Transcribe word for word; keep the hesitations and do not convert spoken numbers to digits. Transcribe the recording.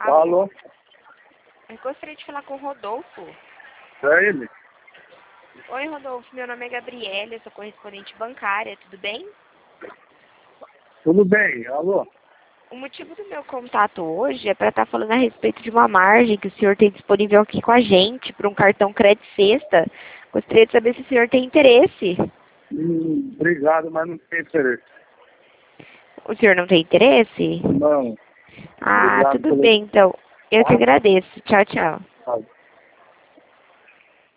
Alô? Eu gostaria de falar com o Rodolfo. É ele? Oi, Rodolfo. Meu nome é Gabriela, eu sou correspondente bancária, tudo bem? Tudo bem, alô? O motivo do meu contato hoje é para estar falando a respeito de uma margem que o senhor tem disponível aqui com a gente para um cartão crédito sexta. Gostaria de saber se o senhor tem interesse. Hum, obrigado, mas não tem interesse. O senhor não tem interesse? Não. Ah, Obrigado tudo pelo... bem, então. Eu te Tá? agradeço. Tchau, tchau. Tá.